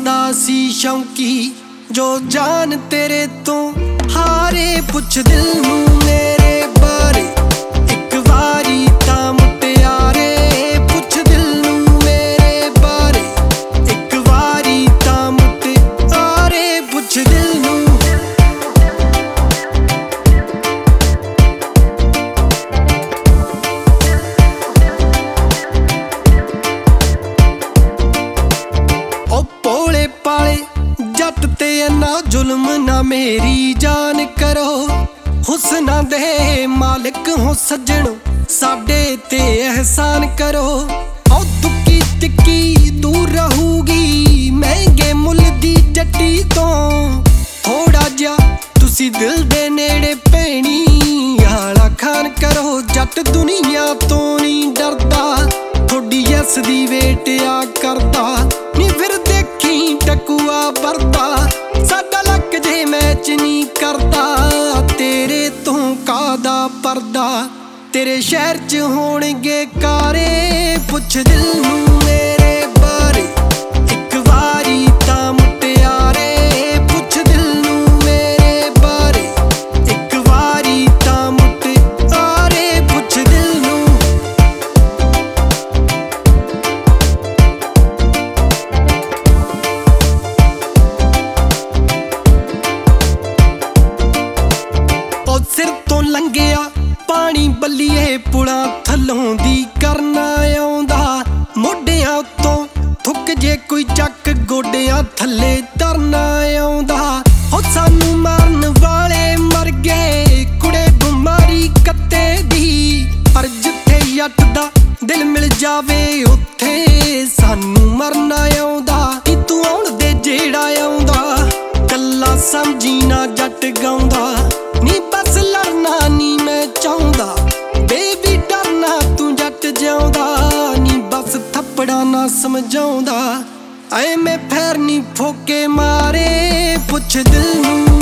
सदा सी शौकी जो जान तेरे तो हारे। पुछ दिल नू मेरे बारे एक वारी तां मुटियारे। पुछ दिल नू मेरे बारे एक वारी तां मुटियारे। पुछ दिल नू भोले पाले जट ते इन्ना जुल्म ना मेरी जान करो। हुस्ना दे मालिक हो सज्जण साडे ते एहसान करो। औ तुक्की तिक्की दूर रहूगी महंगे मुल दी जट्टी तो। थोड़ा जा तुसी दिल दे नेड़े भैणी आला खान करो। जट दुनिया तो नहीं डरदा थोड़ी यस दी वेट आ करदा नी। फिर देखी टकुआ भरदा साडा लक जे मैच नहीं करदा। तेरे तो कादा परदा तेरे शहर च होणगे कारे। पुछ दिल नू मेरे बारे एक वारी तां मुटियारे। पुछ दिल नू मेरे बारे एक वारी तां मुटियारे। पुछ दिल नू सिर तो लंघिया पानी बल्लीए पुलां थल्लों दी करना आउंदा। मोढियां उत्तों थुक जे कोई चक गोडियां थल्ले तरना आउंदा। हो सानू मारन वाले मर गए कुड़े बिमारी कत्ते दी। पर जिथे जट दा दिल मिल जावे उत्थे सानू मरना आउंदा। नी तू आउण दे जेड़ा आउंदा गल्लां समझी ना जट गाउंदा। नी बस लड़ना नी मैं चाहुंदा बेबी डरना तू जट जिउंदा। नी बस थप्पड़ा ना समझाउंदा ऐ मैं फैर नी फोके मारे। पुछ दिल नू